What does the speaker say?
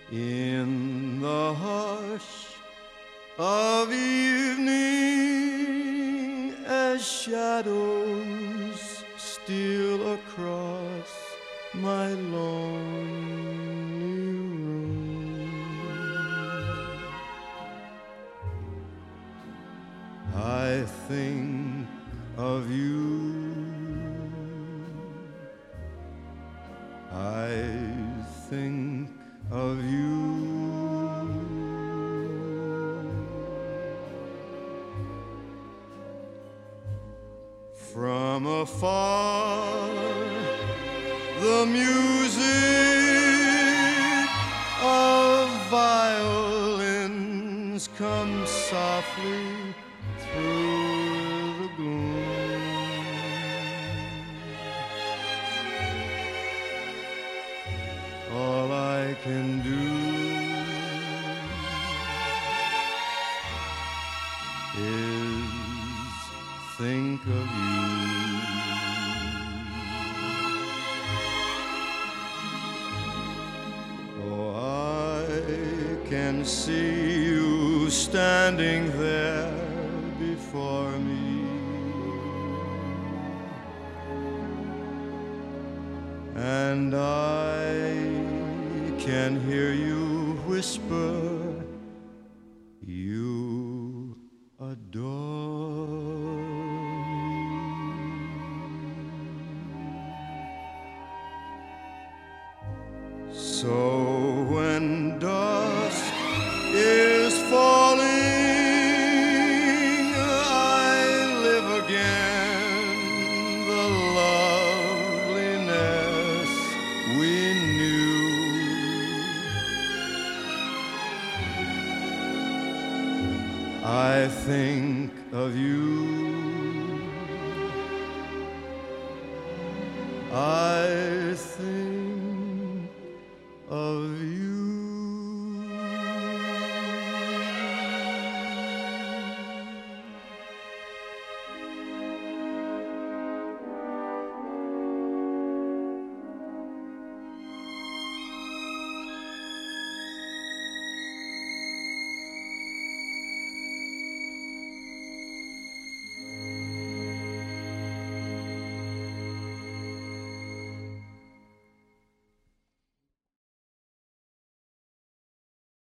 In the hush of evening, as shadows steal across my lonely room, I think of you. I think of you. From afar, the music of violins comes softly through the gloom. All I can do is think of you. Oh, I can see you standing there before me, and I can hear you whisper, you adore me. So when dusk is falling, I live again the loveliness we knew. I think of you. I think